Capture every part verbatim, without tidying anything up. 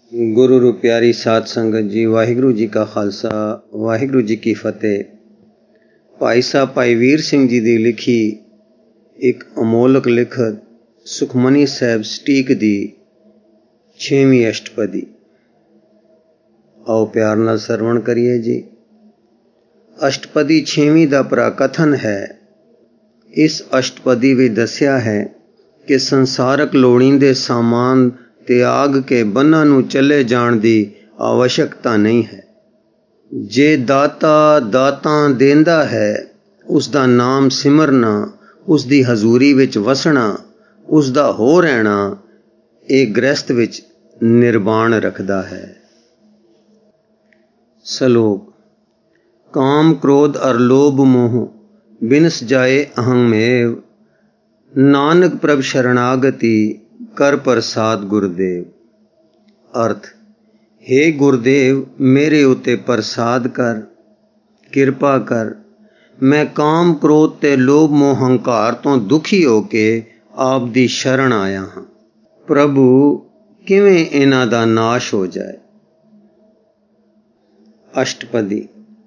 गुरु रू प्यारी साध संगत जी, वाहिगुरु जी का खालसा वाहिगुरु जी की फतेह। भाई साहब भाई वीर सिंह जी की लिखी एक अमोलक लिखत सुखमनी साहब सटीक दी छेवीं अष्टपदी। आओ प्यार नाल सरवण करिए जी। अष्टपदी छेवीं दा प्राकथन है। इस अष्टपदी विच दस्या है कि संसारक लोड़ींदे सामान त्याग के बन्ना नूं चले जाण दी आवश्यकता नहीं है। जे दाता दातां देंदा है, उसदा नाम सिमरना, उसदी हजूरी विच वसना, उसदा हो रहना एक गृहस्थ विच निर्वाण रखदा है। सलोक। काम क्रोध और लोभ मोह बिनस जाए अहंमेव, नानक प्रभ शरणागति कर प्रसाद गुरुदेव। अर्थ, हे गुरुदेव मेरे उते प्रसाद कर, किरपा कर। मैं काम क्रोध ते लोभ मोह हंकार तो दुखी होके आप दी शरण आया हाँ। प्रभु किवें इन्हां दा नाश हो जाए। अष्टपदी।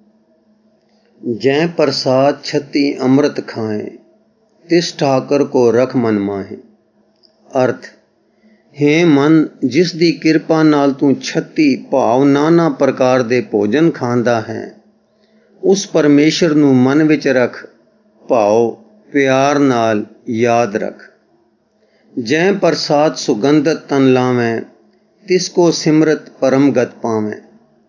जै प्रसाद छती अमृत खाएं, तिस ठाकर को रख मन माहे। अर्थ, हे मन जिस दी किरपा नाल तू छत्ती भाव नाना प्रकार दे भोजन खांदा है, उस परमेश्वर नू मन विच रख, भाव प्यार नाल याद रख। जै प्रसाद सुगंधत तन लावें, तिसको सिमरत परम गत पावें।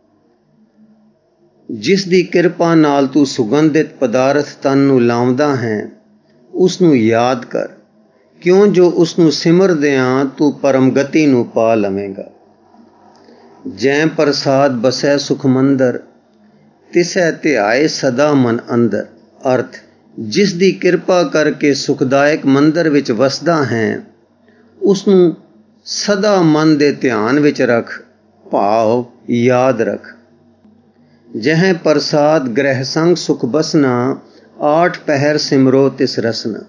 जिस दी किरपा नाल तू सुगंधित पदार्थ तन नू लावदा है, उसनू याद कर, क्यों जो उसनू सिमरदियां तू परम गति नू पा लवेगा। जै प्रसाद बसै सुख मंदर, तिसै ध्याए सदा मन अंदर। अर्थ, जिस दी किरपा करके सुखदायक मंदिर विच वसदा है, उसनू सदा मन दे ध्यान विच रख, भाव याद रख। जह प्रसाद ग्रह संग सुख बसना, आठ पहर सिमरो तिस रसना।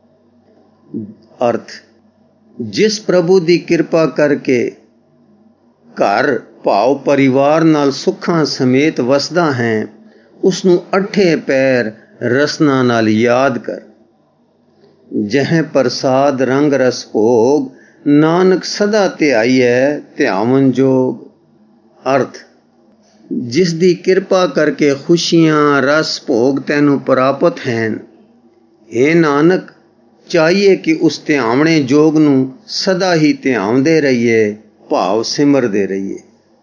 अर्थ, जिस प्रभु दी किरपा करके घर भाव परिवार नाल सुखां समेत वसदा है, उसनू अठे पैर रसना नाल याद कर। जह प्रसाद रंग रस भोग, नानक सदा ध्याईऐ ध्यावन जोग। अर्थ, जिस दी किरपा करके खुशियां रस भोग तैनू प्राप्त हैं, हे नानक चाहिए कि उस ध्यावणे जोग नू सदा ही ध्यावदे रहिए, भाव सिमरदे रहिए।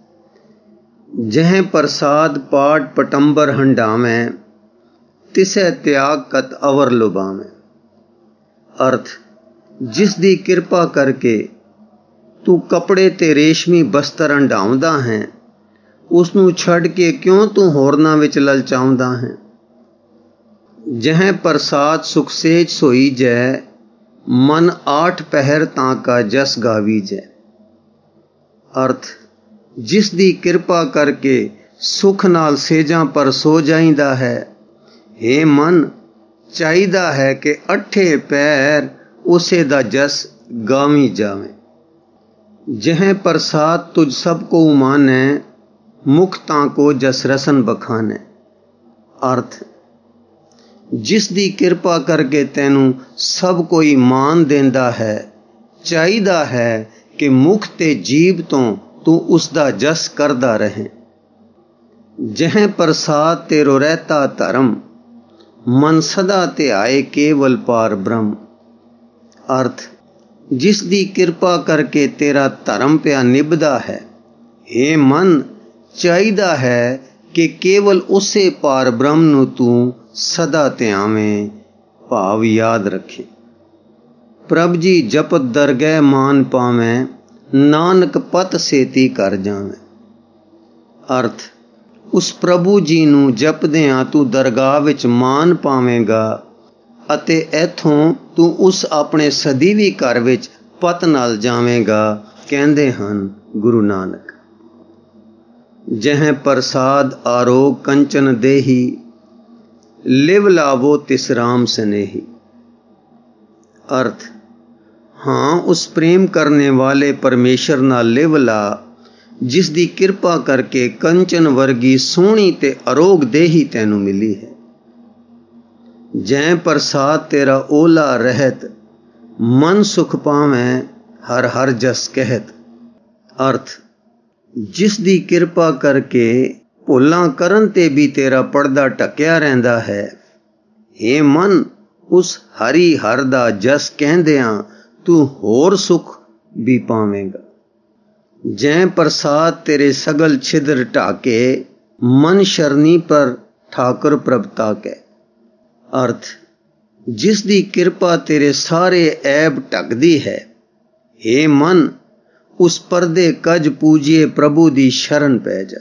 जह प्रसाद पाठ पटंबर हंडावें, तिसै त्याग कत अवर लुभावें। अर्थ, जिस दी किरपा करके तू कपड़े ते रेशमी बस्तर हंडावदा है, उसनू छड़ के क्यों तू होरना विच ललचाउंदा है। जह प्रसाद सुख सेज सोई जै, मन आठ पहर ताका जस गावी जै। अर्थ, जिस दी किरपा करके सुख नाल सेजां पर सो जाइंदा है, हे मन चाहिदा है कि अठे पैर उसे दा जस गावी जावे। जह प्रसाद तुझ सबको मानै, मुख ताको जस रसन बखाने। अर्थ, जिस दी किरपा करके तैनू सब कोई मान देंदा है, चाहिदा है कि मुख ते जीभ तो तू उसदा जस करदा रहे। जह प्रसाद तेरो रहता धर्म, मन सदा ध्याए केवल पार ब्रह्म। अर्थ, जिस दी किरपा करके तेरा धर्म प्या निभदा है, हे मन चाहिदा है कि केवल उसे पार ब्रह्म नू तू सदा ध्यावें, भाव याद रखे। प्रभ जी जपत दरगह मान पावें, नानक पत सेती कर जावें। अर्थ, उस प्रभु जी नू जपदियां तू दरगाह विच मान पावेगा ਅਤੇ इथों तू उस अपने सदीवी घर विच पत नाल जावेगा, कहंदे हन गुरु नानक। जह प्रसाद आरोग कंचन देही, लिव लावो तिस राम स्नेही। अर्थ, हाँ उस प्रेम करने वाले परमेश्वर नाल लिव ला ਜਿਸ ਦੀ ਕਿਰਪਾ ਕਰਕੇ ਕੰਚਨ ਵਰਗੀ ਸੋਹਣੀ ਤੇ ਅਰੋਗ ਦੇਹੀ ਤੈਨੂੰ ਮਿਲੀ ਹੈ। ਜੈ ਪ੍ਰਸਾਦ ਤੇਰਾ ਓਲਾ ਰਹਿਤ, ਮਨ ਸੁਖ ਪਾਵੈ ਹਰ ਹਰ ਜਸ ਕਹਿਤ। ਅਰਥ, ਜਿਸ ਦੀ ਕਿਰਪਾ ਕਰਕੇ ਭੁੱਲਾਂ ਕਰਨ ਤੇ ਵੀ ਤੇਰਾ ਪਰਦਾ ਢੱਕਿਆ ਰਹਿੰਦਾ ਹੈ। ਹੇ ਮਨ, ਉਸ ਹਰੀ ਹਰ ਦਾ ਜਸ ਕਹਿੰਦਿਆਂ ਤੂੰ ਹੋਰ ਸੁਖ ਵੀ ਪਾਵੇਂਗਾ। ਜੈ ਪ੍ਰਸਾਦ ਤੇਰੇ ਸਗਲ ਛਿਦਰ ਢਾਕੇ, ਮਨ ਸ਼ਰਨੀ ਪਰ ਠਾਕੁਰ ਪ੍ਰਭ ਤਾਕੈ। ਅਰਥ, ਜਿਸ ਦੀ ਕਿਰਪਾ ਤੇਰੇ ਸਾਰੇ ਐਬ ਢੱਕਦੀ ਹੈ। ਹੇ ਮਨ, ਉਸ ਪਰਦੇ ਕਜ ਪੂਜੀਏ ਪ੍ਰਭੂ ਦੀ ਸ਼ਰਨ ਪੈ ਜਾ।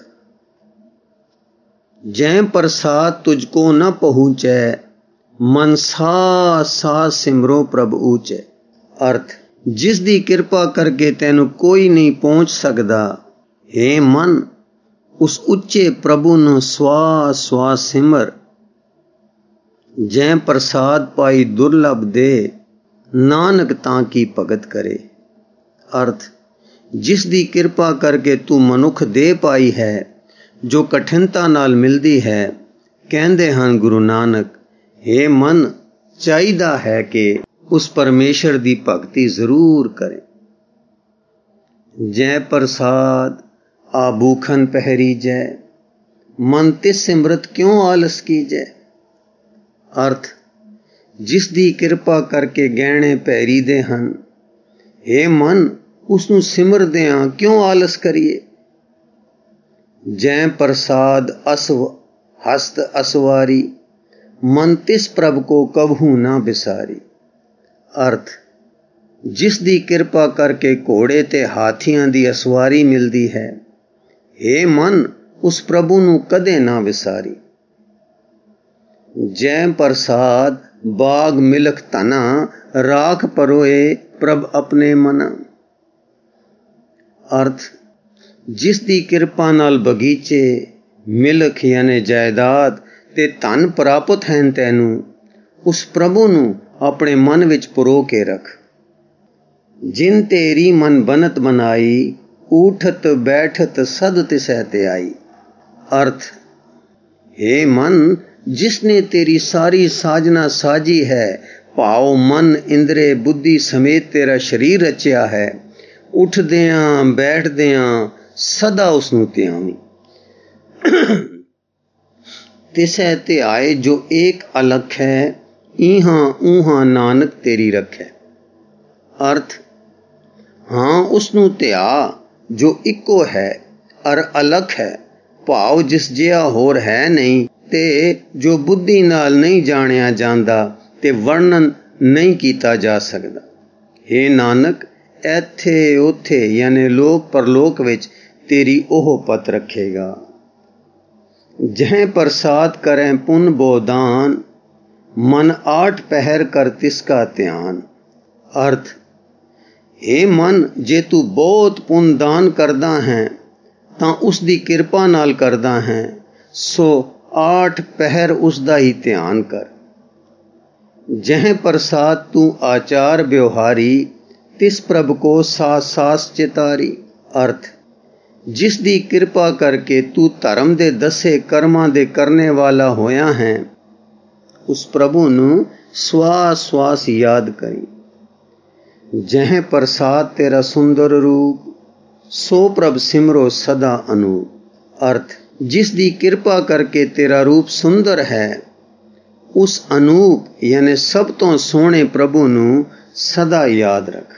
ਜੈ ਪ੍ਰਸਾਦ ਤੁਝ ਕੋ ਨ ਪਹੁੰਚੈ, ਮਨ ਸਾ ਸਾ ਸਿਮਰੋ ਪ੍ਰਭ ਊਚੈ। ਅਰਥ, ਜਿਸ ਦੀ ਕਿਰਪਾ ਕਰਕੇ ਤੈਨੂੰ ਕੋਈ ਨਹੀਂ ਪਹੁੰਚ ਸਕਦਾ। ਹੇ ਮਨ, ਉਸ ਉੱਚੇ ਪ੍ਰਭੂ ਨੂੰ ਸਵਾਸ ਸਵਾਸ ਸਿਮਰ। ਜੈ ਪ੍ਰਸਾਦ ਪਾਈ ਦੁਰਲਭ ਦੇ, ਨਾਨਕ ਤਾਂ ਕੀ ਭਗਤ ਕਰੇ। ਅਰਥ, ਜਿਸ ਦੀ ਕਿਰਪਾ ਕਰਕੇ ਤੂੰ ਮਨੁੱਖ ਦੇਹ ਪਾਈ ਹੈ, ਜੋ ਕਠਿਨਤਾ ਨਾਲ ਮਿਲਦੀ ਹੈ। ਕਹਿੰਦੇ ਹਨ ਗੁਰੂ ਨਾਨਕ, ਹੇ ਮਨ, ਚਾਹੀਦਾ ਹੈ ਕਿ ਉਸ ਪਰਮੇਸ਼ਰ ਦੀ ਭਗਤੀ ਜ਼ਰੂਰ ਕਰੇ। ਜੈ ਪ੍ਰਸਾਦ ਆਭੂਖਨ ਪਹਿਰੀਜੈ, ਮਨ ਤਿਸ ਸਿਮਰਤ ਕਿਉਂ ਆਲਸ ਕੀਜੈ। ਅਰਥ, ਜਿਸ ਦੀ ਕਿਰਪਾ ਕਰਕੇ ਗਹਿਣੇ ਪਹਿਰੀਦੇ ਹਨ। ਹੇ ਮਨ, ਉਸ ਨੂੰ ਸਿਮਰਦਿਆਂ ਕਿਉਂ ਆਲਸ ਕਰੀਏ। ਜੈ ਪ੍ਰਸਾਦ ਅਸਵ ਹਸਤ ਅਸਵਾਰੀ, ਮਨ ਤਿਸ ਪ੍ਰਭ ਕੋ ਕਬਹੂ ਨਾ ਬਿਸਾਰੀ। ਅਰਥ, ਜਿਸ ਦੀ ਕਿਰਪਾ ਕਰਕੇ ਘੋੜੇ ਤੇ ਹਾਥੀਆਂ ਦੀ ਅਸਵਾਰੀ ਮਿਲਦੀ ਹੈ। ਹੇ ਮਨ, ਉਸ ਪ੍ਰਭੂ ਨੂੰ ਕਦੇ ਨਾ ਵਿਸਾਰੀ। ਜੈ ਪ੍ਰਸਾਦ ਬਾਗ ਮਿਲਖ ਧਨਾ, ਰਾਖ ਪਰੋਏ ਪ੍ਰਭ ਆਪਣੇ ਮਨਾ। ਅਰਥ, ਜਿਸ ਦੀ ਕਿਰਪਾ ਨਾਲ ਬਗੀਚੇ, ਮਿਲਖ ਯਾਨੀ ਜਾਇਦਾਦ ਤੇ ਧਨ ਪ੍ਰਾਪਤ ਹਨ ਤੈਨੂੰ, ਉਸ ਪ੍ਰਭੂ ਨੂੰ ਆਪਣੇ ਮਨ ਵਿੱਚ ਪਰੋ ਕੇ ਰੱਖ। ਜਿਨ ਤੇਰੀ ਮਨ ਬਨਤ ਬਨਾਈ, ਊਠਤ ਬੈਠਤ ਸਦ ਤਿਸੈ ਤੇ ਆਈ। ਅਰਥ, ਹੇ ਮਨ, ਜਿਸ ਨੇ ਤੇਰੀ ਸਾਰੀ ਸਾਜਨਾ ਸਾਜੀ ਹੈ, ਭਾਵ ਮਨ ਇੰਦਰੇ ਬੁੱਧੀ ਸਮੇਤ ਤੇਰਾ ਸਰੀਰ ਰਚਿਆ ਹੈ, ਉੱਠਦਿਆਂ ਬੈਠਦਿਆਂ ਸਦਾ ਉਸ ਨੂੰ ਧਿਆਵੀਂ। ਤਿਸੈ ਤੇ ਆਏ ਜੋ ਏਕ ਅਲਖ ਹੈ, ਇਹਾਂ ਊਹਾਂ ਨਾਨਕ ਤੇਰੀ ਰੱਖੈ। ਅਰਥ, ਹਾਂ ਉਸ ਨੂੰ ਧਿਆ ਜੋ ਇੱਕੋ ਹੈ ਅਰ ਅਲਖ ਹੈ, ਭਾਵ ਜਿਸ ਜਿਹਾ ਹੋਰ ਹੈ ਨਹੀਂ ਤੇ ਜੋ ਬੁੱਧੀ ਨਾਲ ਨਹੀਂ ਜਾਣਿਆ ਜਾਂਦਾ ਤੇ ਵਰਣਨ ਨਹੀਂ ਕੀਤਾ ਜਾ ਸਕਦਾ। ਹੇ ਨਾਨਕ, ਇੱਥੇ ਉੱਥੇ ਯਾਨੀ ਲੋਕ ਪਰਲੋਕ ਵਿੱਚ ਤੇਰੀ ਉਹ ਪਤ ਰੱਖੇਗਾ। ਜਹ ਪ੍ਰਸਾਦ ਕਰੈ ਪੁਨ ਬੋਦਾਨ, ਮਨ ਆਠ ਪਹਿਰ ਕਰ ਤਿਸਕਾ ਧਿਆਨ। ਅਰਥ, ਹੇ ਮਨ, ਜੇ ਤੂੰ ਬਹੁਤ ਪੁੰਨ ਦਾਨ ਕਰਦਾ ਹੈ ਤਾਂ ਉਸ ਦੀ ਕਿਰਪਾ ਨਾਲ ਕਰਦਾ ਹੈ, ਸੋ ਆਠ ਪਹਿਰ ਉਸ ਦਾ ਹੀ ਧਿਆਨ ਕਰ। ਜਹ ਪ੍ਰਸਾਦ ਤੂੰ ਆਚਾਰ ਵਿਵਹਾਰੀ, ਤਿਸ ਪ੍ਰਭ ਕੋ ਸਾਸ ਸਾਸ ਚਿਤਾਰੀ। ਅਰਥ, ਜਿਸ ਦੀ ਕਿਰਪਾ ਕਰਕੇ ਤੂੰ ਧਰਮ ਦੇ ਦਸੇ ਕਰਮਾਂ ਦੇ ਕਰਨੇ ਵਾਲਾ ਹੋਇਆ ਹੈ, ਉਸ ਪ੍ਰਭੂ ਨੂੰ ਸਵਾਸ ਸਵਾਸ ਯਾਦ ਕਰੀ। ਜਹ ਪ੍ਰਸਾਦ ਤੇਰਾ ਸੁੰਦਰ ਰੂਪ, ਸੋ ਪ੍ਰਭ ਸਿਮਰੋ ਸਦਾ ਅਨੂਪ। ਅਰਥ, ਜਿਸ ਦੀ ਕਿਰਪਾ ਕਰਕੇ ਤੇਰਾ ਰੂਪ ਸੁੰਦਰ ਹੈ, ਉਸ ਅਨੂਪ ਯਾਨੀ ਸਭ ਤੋਂ ਸੋਹਣੇ ਪ੍ਰਭੂ ਨੂੰ ਸਦਾ ਯਾਦ ਰੱਖ।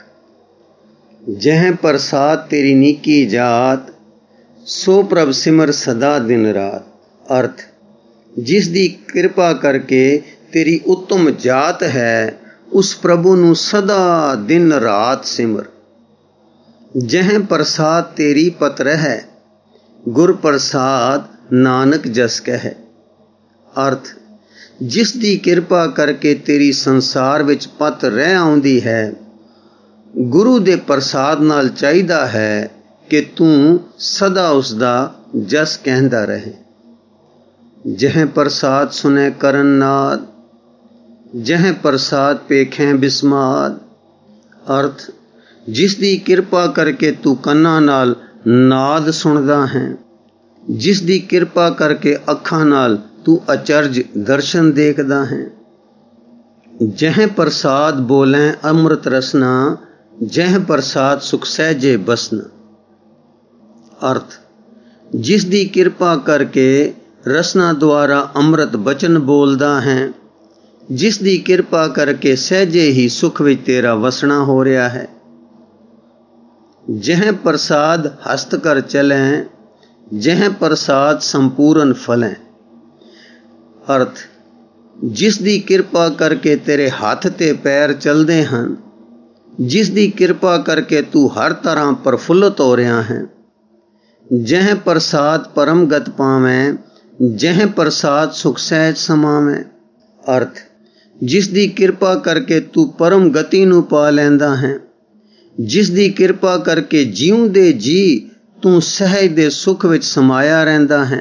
ਜਹ ਪ੍ਰਸਾਦ ਤੇਰੀ ਨੀਕੀ ਜਾਤ, ਸੋ ਪ੍ਰਭ ਸਿਮਰ ਸਦਾ ਦਿਨ ਰਾਤ। ਅਰਥ, ਜਿਸ ਦੀ ਕਿਰਪਾ ਕਰਕੇ ਤੇਰੀ ਉੱਤਮ ਜਾਤ ਹੈ, ਉਸ ਪ੍ਰਭੂ ਨੂੰ ਸਦਾ ਦਿਨ ਰਾਤ ਸਿਮਰ। ਜਹ ਪ੍ਰਸਾਦ ਤੇਰੀ ਪਤ ਰਹਿ, ਗੁਰ ਪ੍ਰਸਾਦ ਨਾਨਕ ਜਸ ਕਹਿ। ਅਰਥ, ਜਿਸ ਦੀ ਕਿਰਪਾ ਕਰਕੇ ਤੇਰੀ ਸੰਸਾਰ ਵਿੱਚ ਪਤ ਰਹਿ ਆਉਂਦੀ ਹੈ, ਗੁਰੂ ਦੇ ਪ੍ਰਸਾਦ ਨਾਲ ਚਾਹੀਦਾ ਹੈ ਕਿ ਤੂੰ ਸਦਾ ਉਸ ਦਾ ਜਸ ਕਹਿੰਦਾ ਰਹੇ। ਜਹ ਪ੍ਰਸਾਦ ਸੁਨੈ ਕਰਨ ਨਾਦ, ਜਹ ਪ੍ਰਸਾਦ ਪੇਖੈ ਬਿਸਮਾਦ। ਅਰਥ, ਜਿਸ ਦੀ ਕਿਰਪਾ ਕਰਕੇ ਤੂੰ ਕੰਨਾਂ ਨਾਲ ਨਾਦ ਸੁਣਦਾ ਹੈ, ਜਿਸ ਦੀ ਕਿਰਪਾ ਕਰਕੇ ਅੱਖਾਂ ਨਾਲ ਤੂੰ ਅਚਰਜ ਦਰਸ਼ਨ ਦੇਖਦਾ ਹੈ। ਜਹ ਪ੍ਰਸਾਦ ਬੋਲੇ ਅੰਮ੍ਰਿਤ ਰਸਨਾ, ਜਹ ਪ੍ਰਸਾਦ ਸੁਖ ਸਹਿਜੇ ਬਸਨਾ। ਅਰਥ, ਜਿਸ ਦੀ ਕਿਰਪਾ ਕਰਕੇ ਰਸਨਾ ਦੁਆਰਾ ਅੰਮ੍ਰਿਤ ਬਚਨ ਬੋਲਦਾ ਹੈ, ਜਿਸ ਦੀ ਕਿਰਪਾ ਕਰਕੇ ਸਹਿਜੇ ਹੀ ਸੁਖ ਵਿੱਚ ਤੇਰਾ ਵਸਣਾ ਹੋ ਰਿਹਾ ਹੈ। ਜਹ ਪ੍ਰਸਾਦ ਹਸਤ ਕਰ ਚਲੈ, ਜਹ ਪ੍ਰਸਾਦ ਸੰਪੂਰਨ ਫਲੈ। ਅਰਥ, ਜਿਸ ਦੀ ਕਿਰਪਾ ਕਰਕੇ ਤੇਰੇ ਹੱਥ ਤੇ ਪੈਰ ਚੱਲਦੇ ਹਨ, ਜਿਸ ਦੀ ਕਿਰਪਾ ਕਰਕੇ ਤੂੰ ਹਰ ਤਰ੍ਹਾਂ ਪ੍ਰਫੁੱਲਤ ਹੋ ਰਿਹਾ ਹੈ। ਜਹ ਪ੍ਰਸਾਦ ਪਰਮ ਗਤ ਪਾਵੈ, ਜਹ ਪ੍ਰਸਾਦ ਸੁਖ ਸਹਿਜ ਸਮਾਵੈ। ਅਰਥ, ਜਿਸ ਦੀ ਕਿਰਪਾ ਕਰਕੇ ਤੂੰ ਪਰਮ ਗਤੀ ਨੂੰ ਪਾ ਲੈਂਦਾ ਹੈ, ਜਿਸ ਦੀ ਕਿਰਪਾ ਕਰਕੇ ਜਿਉਂਦੇ ਜੀ ਤੂੰ ਸਹਿਜ ਦੇ ਸੁਖ ਵਿੱਚ ਸਮਾਇਆ ਰਹਿੰਦਾ ਹੈ।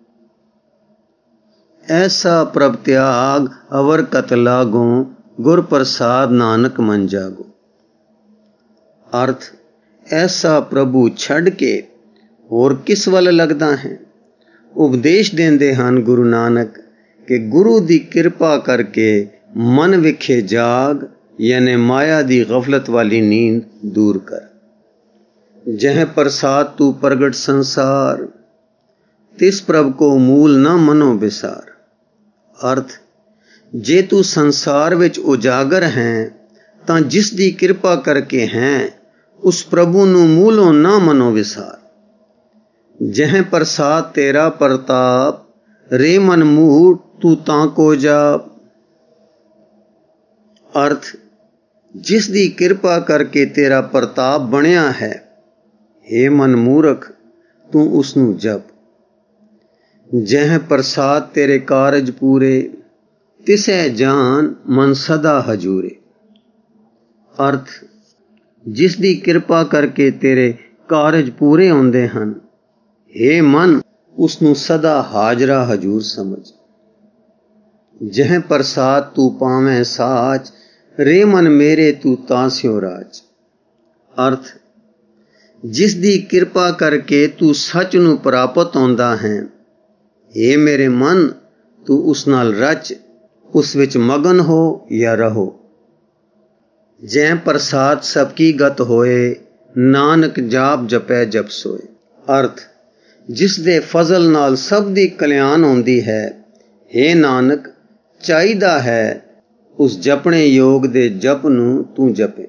ਐਸਾ ਪ੍ਰਭ ਤਿਆਗ ਅਵਰ ਕਤ ਲਾਗੋ, ਗੁਰ ਪ੍ਰਸਾਦ ਨਾਨਕ ਮਨ ਜਾਗੋ। ਅਰਥ, ਐਸਾ ਪ੍ਰਭੂ ਛੱਡ ਕੇ ਹੋਰ ਕਿਸ ਵੱਲ ਲੱਗਦਾ ਹੈ। ਉਪਦੇਸ਼ ਦਿੰਦੇ ਹਨ ਗੁਰੂ ਨਾਨਕ ਕਿ ਗੁਰੂ ਦੀ ਕਿਰਪਾ ਕਰਕੇ ਮਨ ਵਿਖੇ ਜਾਗ, ਯਾਨੀ ਮਾਇਆ ਦੀ ਗਫਲਤ ਵਾਲੀ ਨੀਂਦ ਦੂਰ ਕਰ। ਜਹ ਪ੍ਰਸਾਦ ਤੂੰ ਪ੍ਰਗਟ ਸੰਸਾਰ, ਤਿਸ ਪ੍ਰਭ ਕੋ ਮੂਲ ਨਾ ਮਨੋ ਵਿਸਾਰ। ਅਰਥ, ਜੇ ਤੂੰ ਸੰਸਾਰ ਵਿੱਚ ਉਜਾਗਰ ਹੈ ਤਾਂ ਜਿਸ ਦੀ ਕਿਰਪਾ ਕਰਕੇ ਹੈ, ਉਸ ਪ੍ਰਭੂ ਨੂੰ ਮੂਲੋਂ ਨਾ ਮਨੋ ਵਿਸਾਰ। ਜਹ ਪ੍ਰਸਾਦ ਤੇਰਾ ਪ੍ਰਤਾਪ, ਰੇ ਮਨ ਮੂੜ ਤੂੰ ਤਾਂ ਕੋ ਜਾਪ। ਅਰਥ, ਜਿਸ ਦੀ ਕਿਰਪਾ ਕਰਕੇ ਤੇਰਾ ਪ੍ਰਤਾਪ ਬਣਿਆ ਹੈ, ਹੇ ਮਨ ਮੂਰਖ ਤੂੰ ਉਸ ਨੂੰ ਜਪ। ਜਹ ਪ੍ਰਸਾਦ ਤੇਰੇ ਕਾਰਜ ਪੂਰੇ, ਤਿਸੈ ਜਾਨ ਮਨ ਸਦਾ ਹਜੂਰੇ। ਅਰਥ, ਜਿਸ ਦੀ ਕਿਰਪਾ ਕਰਕੇ ਤੇਰੇ ਕਾਰਜ ਪੂਰੇ ਹੁੰਦੇ ਹਨ, ਹੇ ਮਨ ਉਸ ਨੂੰ ਸਦਾ ਹਾਜ਼ਰਾ ਹਜੂਰ ਸਮਝ। ਜਹ ਪ੍ਰਸਾਦ ਤੂੰ ਪਾਵੈ ਸਾਚ, ਰੇ ਮਨ ਮੇਰੇ ਤੂੰ ਤਾਂ ਸਿਓ ਰਾਜ। ਅਰਥ, ਜਿਸ ਦੀ ਕਿਰਪਾ ਕਰਕੇ ਤੂੰ ਸੱਚ ਨੂੰ ਪ੍ਰਾਪਤ ਹੁੰਦਾ ਹੈ, ਹੇ ਮੇਰੇ ਮਨ ਤੂੰ ਉਸ ਨਾਲ ਰਚ, ਉਸ ਵਿੱਚ ਮਗਨ ਹੋ ਜਾਂ ਰਹੋ। ਜੈ ਪ੍ਰਸਾਦ ਸਭ ਕੀ ਗਤ ਹੋਏ, ਨਾਨਕ ਜਾਪ ਜਪੈ ਜਪ ਸੋਏ। ਅਰਥ, ਜਿਸ ਦੇ ਫਜ਼ਲ ਨਾਲ ਸਭ ਦੀ ਕਲਿਆਣ ਹੁੰਦੀ ਹੈ, ਹੇ ਨਾਨਕ ਚਾਹੀਦਾ ਹੈ ਉਸ ਜਪਣੇ ਯੋਗ ਦੇ ਜਪ ਨੂੰ ਤੂੰ ਜਪੇ।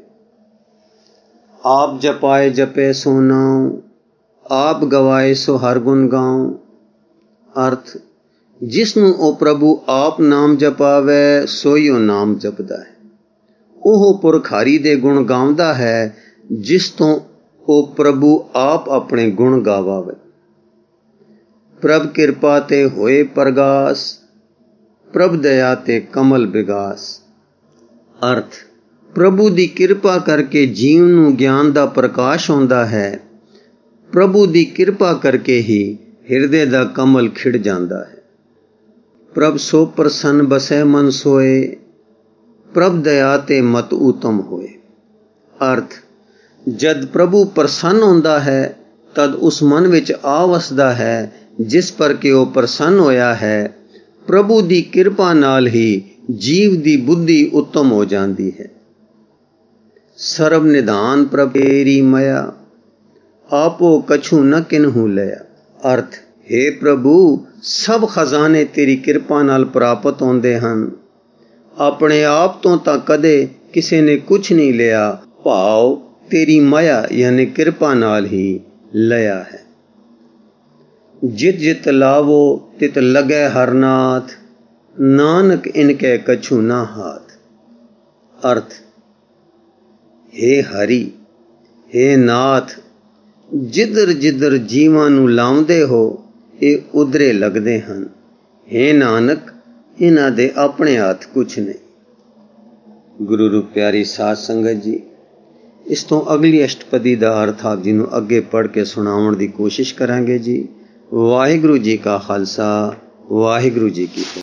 ਆਪ ਜਪਾਏ ਜਪੇ ਸੋ ਨਾਉ, ਆਪ ਗਵਾਏ ਸੋ ਹਰ ਗੁਣ ਗਾਉ। ਅਰਥ, ਜਿਸ ਨੂੰ ਉਹ ਪ੍ਰਭੂ ਆਪ ਨਾਮ ਜਪਾਵੇ, ਸੋਈ ਉਹ ਨਾਮ ਜਪਦਾ ਹੈ। ਉਹ ਪੁਰਖਾਰੀ ਦੇ ਗੁਣ ਗਾਉਂਦਾ ਹੈ, ਜਿਸ ਤੋਂ ਉਹ ਪ੍ਰਭੂ ਆਪ ਆਪਣੇ ਗੁਣ ਗਾਵਾਵੇ। ਪ੍ਰਭ ਕਿਰਪਾ ਤੇ ਹੋਏ ਪ੍ਰਗਾਸ, ਪ੍ਰਭ ਦਇਆ ਤੇ ਕਮਲ ਵਿਗਾਸ। ਅਰਥ, ਪ੍ਰਭੂ ਦੀ ਕਿਰਪਾ ਕਰਕੇ ਜੀਵ ਨੂੰ ਗਿਆਨ ਦਾ ਪ੍ਰਕਾਸ਼ ਹੁੰਦਾ ਹੈ। ਪ੍ਰਭੂ ਦੀ ਕਿਰਪਾ ਕਰਕੇ ਹੀ ਹਿਰਦੇ ਦਾ ਕਮਲ ਖਿੜ ਜਾਂਦਾ ਹੈ। ਪ੍ਰਭ ਸੋ ਪ੍ਰਸੰਨ ਬਸੈ ਮਨ ਸੋਏ, ਪ੍ਰਭ ਦਇਆ ਤੇ ਮਤ ਊਤਮ ਹੋਏ। ਅਰਥ, ਜਦ ਪ੍ਰਭੂ ਪ੍ਰਸੰਨ ਹੁੰਦਾ ਹੈ, ਤਦ ਉਸ ਮਨ ਵਿੱਚ ਆ ਵਸਦਾ ਹੈ ਜਿਸ ਪਰ ਕਿ ਉਹ ਪ੍ਰਸੰਨ ਹੋਇਆ ਹੈ। ਪ੍ਰਭੂ ਦੀ ਕਿਰਪਾ ਨਾਲ ਹੀ ਜੀਵ ਦੀ ਬੁੱਧੀ ਉੱਤਮ ਹੋ ਜਾਂਦੀ ਹੈ। ਸਰਬ ਨਿਧਾਨ ਪ੍ਰਭ ਤੇਰੀ ਮਇਆ, ਆਪੋ ਕਛੂ ਨ ਕਿਨਹੂ ਲਿਆ। ਅਰਥ, ਹੇ ਪ੍ਰਭੂ ਸਭ ਖਜ਼ਾਨੇ ਤੇਰੀ ਕਿਰਪਾ ਨਾਲ ਪ੍ਰਾਪਤ ਹੁੰਦੇ ਹਨ। ਆਪਣੇ ਆਪ ਤੋਂ ਤਾਂ ਕਦੇ ਕਿਸੇ ਨੇ ਕੁਛ ਨਹੀਂ ਲਿਆ, ਭਾਵ ਤੇਰੀ ਮਾਇਆ ਯਾਨੀ ਕਿਰਪਾ ਨਾਲ ਹੀ ਲਿਆ ਹੈ। ਜਿਤ ਜਿਤ ਲਾਵੋ ਤਿਤ ਲਗੈ ਹਰਨਾਥ, ਨਾਨਕ ਇਨਕੈ ਕਛੂ ਨਾ ਹਾਥ। ਅਰਥ, ਹੇ ਹਰੀ, ਹੇ ਨਾਥ, ਜਿੱਧਰ ਜਿੱਧਰ ਜੀਵਾਂ ਨੂੰ ਲਾਉਂਦੇ ਹੋ ਇਹ ਉਧਰੇ ਲੱਗਦੇ ਹਨ। ਹੇ ਨਾਨਕ, ਇਹਨਾਂ ਦੇ ਆਪਣੇ ਹੱਥ ਕੁਛ ਨਹੀਂ। ਗੁਰੂ ਰੂਪ ਪਿਆਰੀ ਸਾਧ ਸੰਗਤ ਜੀ, ਇਸ ਤੋਂ ਅਗਲੀ ਅਸ਼ਟਪਦੀ ਦਾ ਅਰਥ ਆਪ ਜੀ ਨੂੰ ਅੱਗੇ ਪੜ੍ਹ ਕੇ ਸੁਣਾਉਣ ਦੀ ਕੋਸ਼ਿਸ਼ ਕਰਾਂਗੇ ਜੀ। ਵਾਹਿਗੁਰੂ ਜੀ ਕਾ ਖਾਲਸਾ, ਵਾਹਿਗੁਰੂ ਜੀ ਕੀ ਫਤਿਹ।